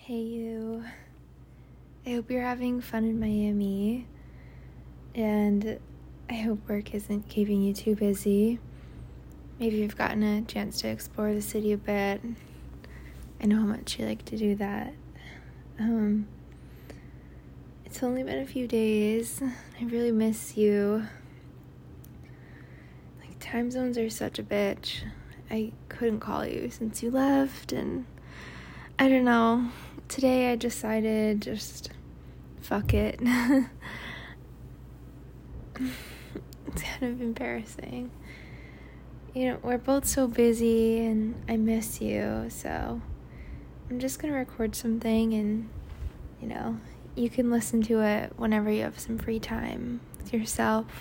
Hey you. I hope you're having fun in Miami, and I hope work isn't keeping you too busy. Maybe you've gotten a chance to explore the city a bit. I know how much you like to do that. It's only been a few days. I really miss you. Time zones are such a bitch. I couldn't call you since you left, and I don't know. Today I decided just fuck it. It's kind of embarrassing. We're both so busy and I miss you, so I'm just gonna record something and, you can listen to it whenever you have some free time with yourself.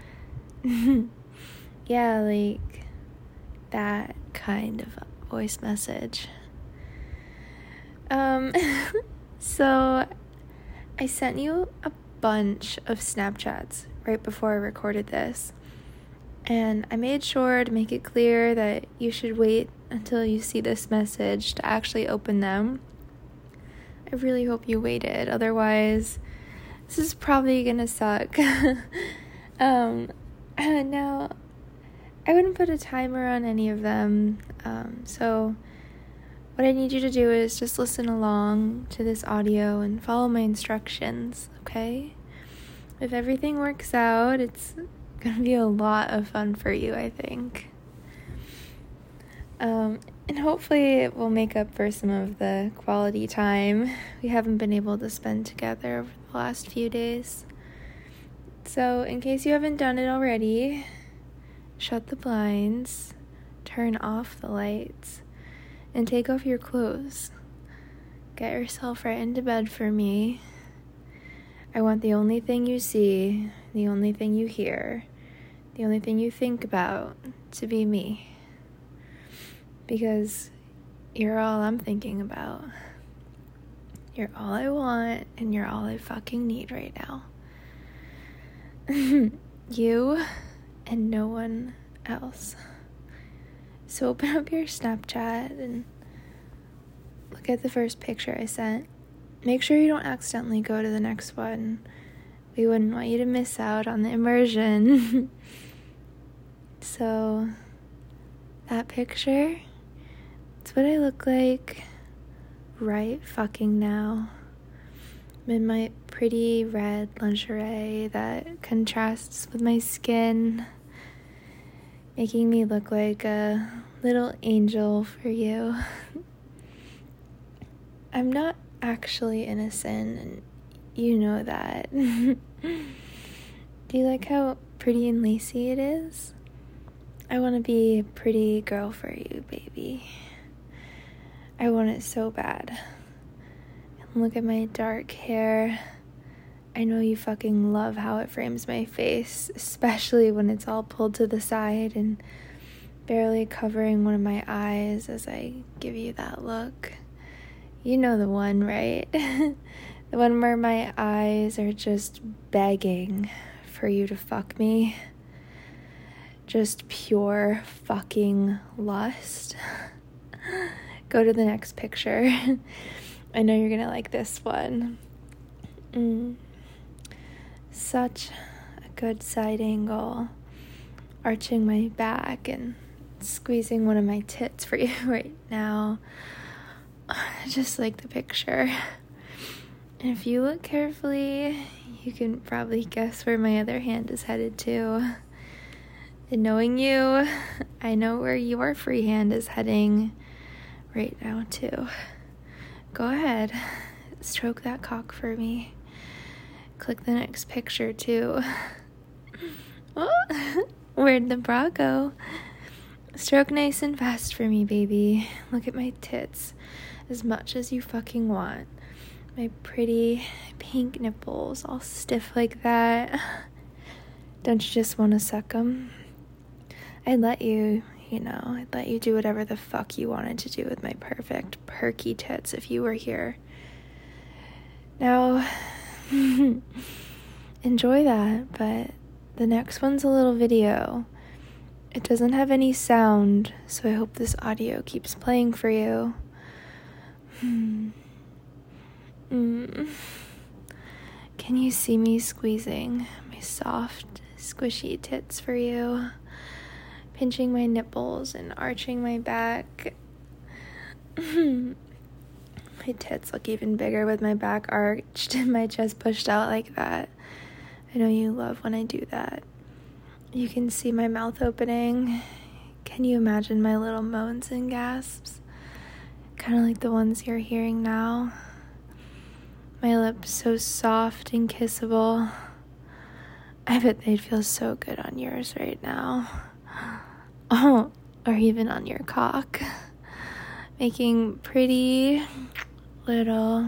Yeah, like that kind of voice message. So I sent you a bunch of Snapchats right before I recorded this, and I made sure to make it clear that you should wait until you see this message to actually open them. I really hope you waited, otherwise this is probably gonna suck. Now, I wouldn't put a timer on any of them, so what I need you to do is just listen along to this audio and follow my instructions, okay? If everything works out, it's gonna be a lot of fun for you, I think. And hopefully it will make up for some of the quality time we haven't been able to spend together over the last few days. So, in case you haven't done it already, shut the blinds, turn off the lights, and take off your clothes. Get yourself right into bed for me. I want the only thing you see, the only thing you hear, the only thing you think about to be me. Because you're all I'm thinking about. You're all I want, and you're all I fucking need right now. You and no one else. So open up your Snapchat and look at the first picture I sent. Make sure you don't accidentally go to the next one. We wouldn't want you to miss out on the immersion. So, that picture, it's what I look like right fucking now. I'm in my pretty red lingerie that contrasts with my skin, making me look like a little angel for you. I'm not actually innocent, and you know that. Do you like how pretty and lacy it is? I want to be a pretty girl for you, baby. I want it so bad. And look at my dark hair. I know you fucking love how it frames my face, especially when it's all pulled to the side and barely covering one of my eyes as I give you that look. You know the one, right? The one where my eyes are just begging for you to fuck me. Just pure fucking lust. Go to the next picture. I know you're gonna like this one. Such a good side angle. Arching my back and squeezing one of my tits for you right now. Just like the picture. And if you look carefully, you can probably guess where my other hand is headed to. And knowing you, I know where your free hand is heading right now too. Go ahead, stroke that cock for me. Click the next picture too. Oh, where'd the bra go? Stroke nice and fast for me, baby. Look at my tits as much as you fucking want. My pretty pink nipples all stiff like that. Don't you just want to suck them? I'd let you do whatever the fuck you wanted to do with my perfect perky tits if you were here. Now, enjoy that, but the next one's a little video. It doesn't have any sound, so I hope this audio keeps playing for you. Can you see me squeezing my soft, squishy tits for you? Pinching my nipples and arching my back. My tits look even bigger with my back arched and my chest pushed out like that. I know you love when I do that. You can see my mouth opening. Can you imagine my little moans and gasps? Kind of like the ones you're hearing now. My lips so soft and kissable. I bet they'd feel so good on yours right now. Oh, or even on your cock. Making pretty little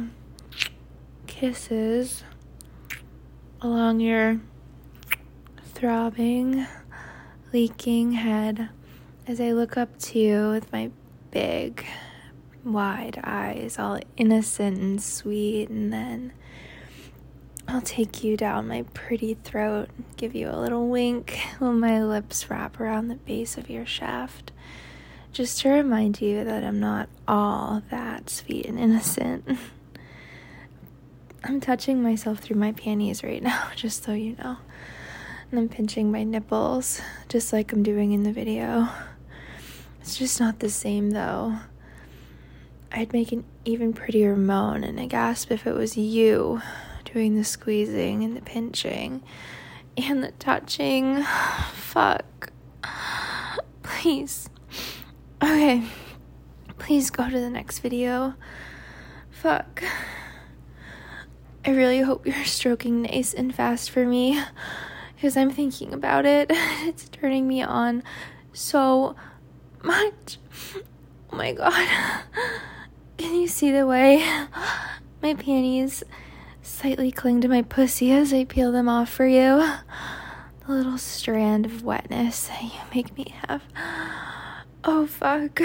kisses along your throbbing, leaking head as I look up to you with my big, wide eyes, all innocent and sweet, and then I'll take you down my pretty throat, give you a little wink while my lips wrap around the base of your shaft, just to remind you that I'm not all that sweet and innocent. I'm touching myself through my panties right now, just so you know. And I'm pinching my nipples, just like I'm doing in the video. It's just not the same, though. I'd make an even prettier moan and a gasp if it was you doing the squeezing and the pinching and the touching. Fuck. Please. Okay. Please go to the next video. Fuck. I really hope you're stroking nice and fast for me, because I'm thinking about it. It's turning me on so much. Oh my god. Can you see the way my panties slightly cling to my pussy as I peel them off for you? The little strand of wetness that you make me have. Oh fuck.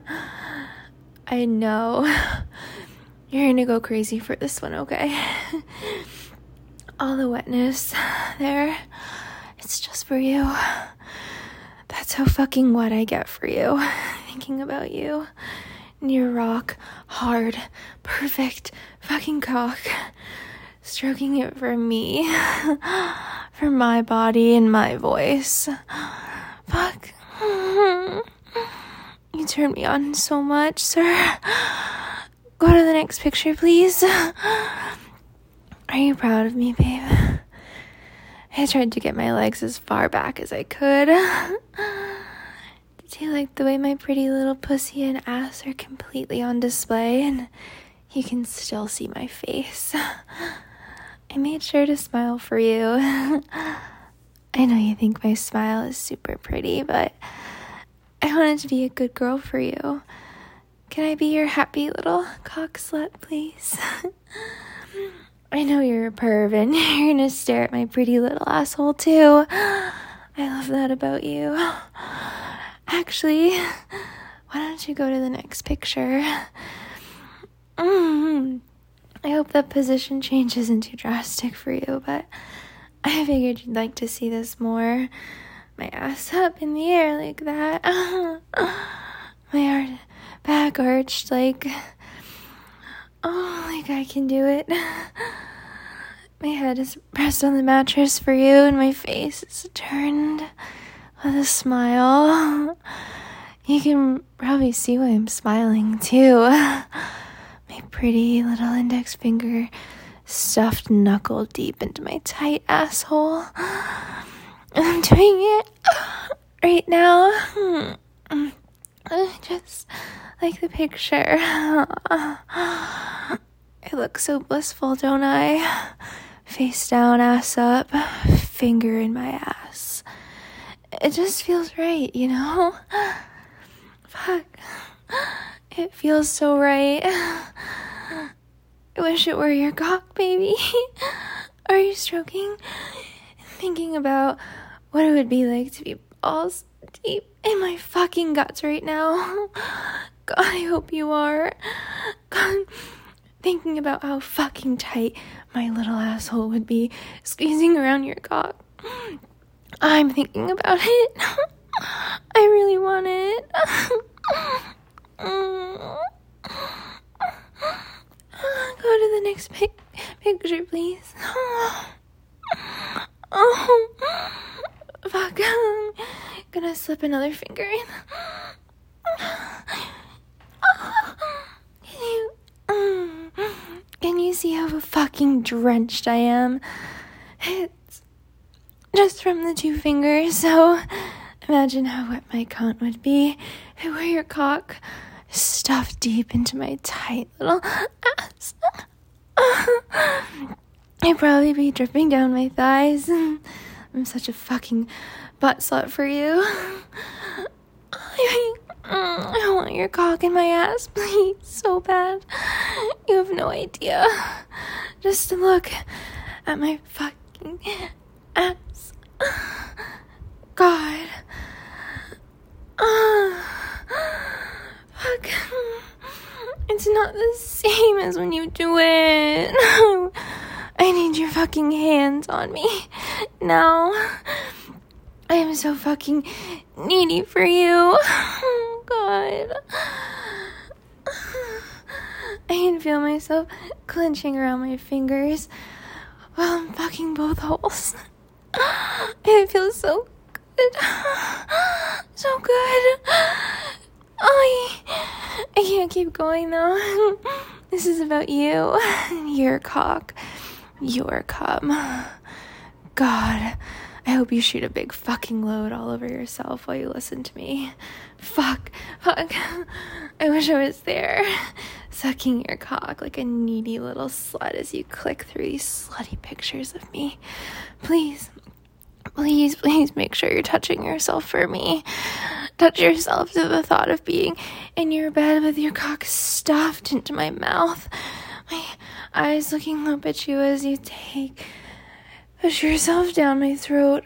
I know. You're gonna go crazy for this one, okay? All the wetness there, it's just for you. That's how fucking wet I get for you, thinking about you and your rock hard, perfect fucking cock, stroking it for me, for my body and my voice. Fuck. You turn me on so much, sir. Go to the next picture, please. Are you proud of me, babe? I tried to get my legs as far back as I could. Do you like the way my pretty little pussy and ass are completely on display and you can still see my face? I made sure to smile for you. I know you think my smile is super pretty, but I wanted to be a good girl for you. Can I be your happy little cock slut, please? I know you're a perv and you're gonna stare at my pretty little asshole too. I love that about you. Actually, why don't you go to the next picture? I hope that position change isn't too drastic for you, but I figured you'd like to see this more. My ass up in the air like that. My back arched like I can do it. My head is pressed on the mattress for you and my face is turned with a smile. You can probably see why I'm smiling too. My pretty little index finger stuffed knuckle deep into my tight asshole. I'm doing it right now. Just like the picture. I look so blissful, don't I? Face down, ass up, finger in my ass. It just feels right, you know? Fuck. It feels so right. I wish it were your cock, baby. Are you stroking? Thinking about what it would be like to be balls deep in my fucking guts right now. God, I hope you are. God, thinking about how fucking tight my little asshole would be squeezing around your cock. I'm thinking about it. I really want it. Go to the next picture, please. Oh, fuck. I'm gonna slip another finger in. Can you see how fucking drenched I am? It's just from the 2 fingers, so imagine how wet my cunt would be if it were your cock stuffed deep into my tight little ass. I'd probably be dripping down my thighs. I'm such a fucking butt slut for you. I want your cock in my ass, please, so bad. You have no idea. Just to look at my fucking ass. God. Fuck. It's not the same as when you do it. I need your fucking hands on me now. I am so fucking needy for you. Oh, God. I can feel myself clenching around my fingers while I'm fucking both holes. It feels so good. So good. Oh, I can't keep going, though. This is about you. Your cock. Your cum. God, I hope you shoot a big fucking load all over yourself while you listen to me. Fuck. I wish I was there, sucking your cock like a needy little slut as you click through these slutty pictures of me. Please make sure you're touching yourself for me. Touch yourself to the thought of being in your bed with your cock stuffed into my mouth. My eyes looking up at you as you push yourself down my throat.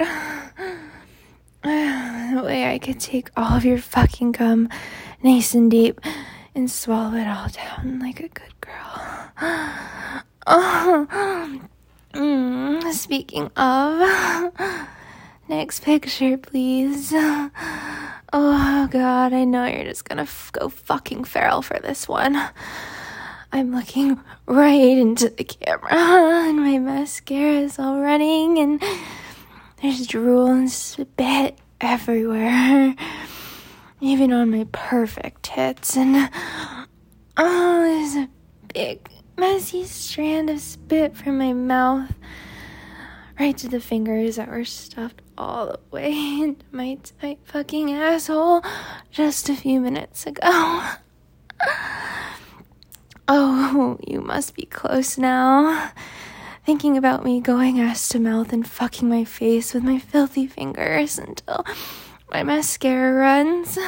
That way I could take all of your fucking cum nice and deep and swallow it all down like a good girl. Speaking of, next picture, please. Oh, God, I know you're just gonna go fucking feral for this one. I'm looking right into the camera, and my mascara is all running, and there's drool and spit everywhere, even on my perfect tits, and there's a big, messy strand of spit from my mouth right to the fingers that were stuffed all the way into my tight fucking asshole just a few minutes ago. Oh, you must be close now. Thinking about me going ass to mouth and fucking my face with my filthy fingers until my mascara runs.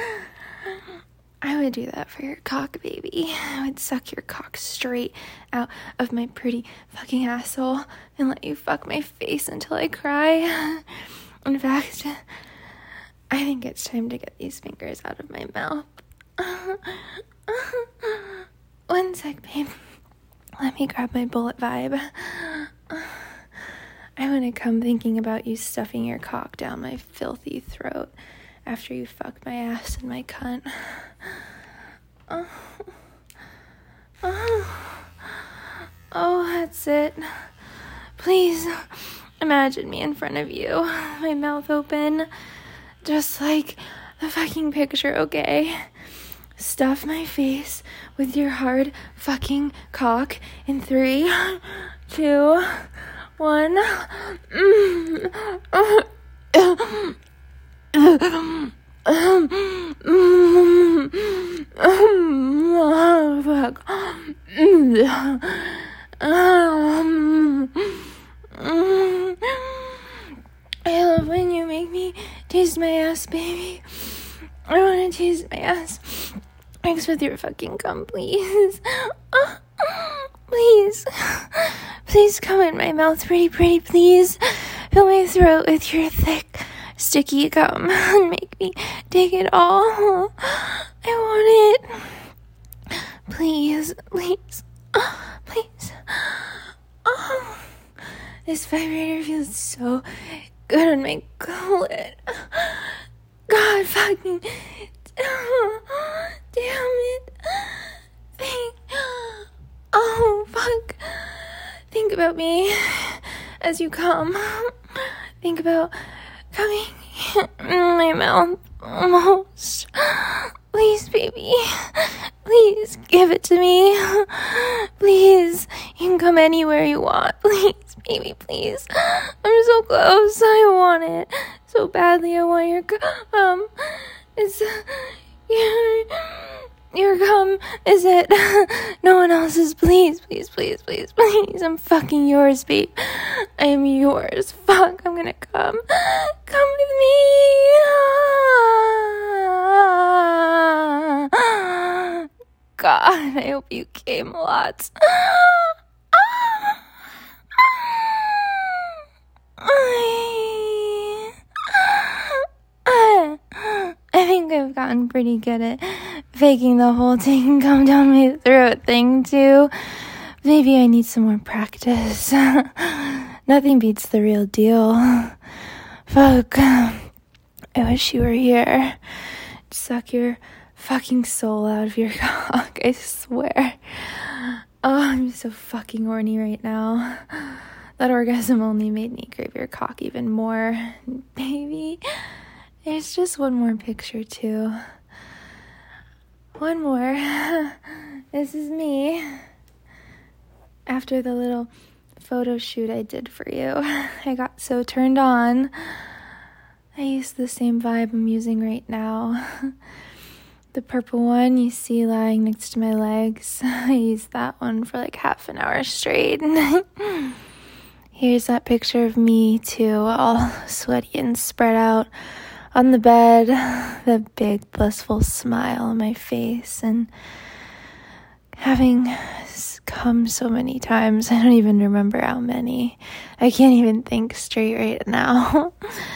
I would do that for your cock, baby. I would suck your cock straight out of my pretty fucking asshole and let you fuck my face until I cry. In fact, I think it's time to get these fingers out of my mouth. One sec, babe. Let me grab my bullet vibe. I want to come thinking about you stuffing your cock down my filthy throat after you fuck my ass and my cunt. Oh, that's it. Please, imagine me in front of you, my mouth open, just like the fucking picture, okay? Stuff my face with your hard fucking cock in 3, 2, 1. Fuck. I love when you make me taste my ass, baby. I want to taste my ass. Mix with your fucking cum, please. Please come in my mouth, pretty, please. Fill my throat with your thick, sticky cum and make me take it all. I want it. Please. This vibrator feels so good on my clit. God fucking damn it. Oh, fuck. about me as you come. Think about coming in my mouth almost. Please, baby. Please give it to me. Please, you can come anywhere you want. Please, baby, please. I'm so close. I want it so badly. I want your cum. It's your cum. Is it? No one else's. Please, please, please, please, please. I'm fucking yours, babe. I am yours. Fuck, I'm gonna come. Come with me. God, I hope you came lots. I think I've gotten pretty good at faking the whole thing come down my throat thing too. Maybe I need some more practice. Nothing beats the real deal. Fuck. I wish you were here. Suck your fucking soul out of your cock, I swear. Oh, I'm so fucking horny right now. That orgasm only made me crave your cock even more. Baby, there's just one more picture too. One more. This is me. After the little photo shoot I did for you, I got so turned on. I used the same vibe I'm using right now. The purple one you see lying next to my legs, I used that one for like half an hour straight. Here's that picture of me too, all sweaty and spread out on the bed, the big blissful smile on my face, and having come so many times, I don't even remember how many. I can't even think straight right now.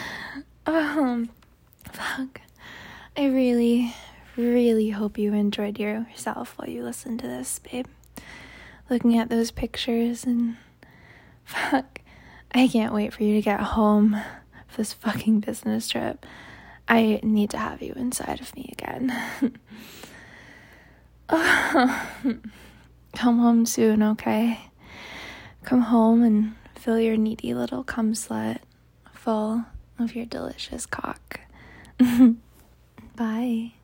Fuck. I really hope you enjoyed yourself while you listened to this, babe. Looking at those pictures and fuck. I can't wait for you to get home for this fucking business trip. I need to have you inside of me again. Come home soon, okay? Come home and fill your needy little cum slut full of your delicious cock. Bye.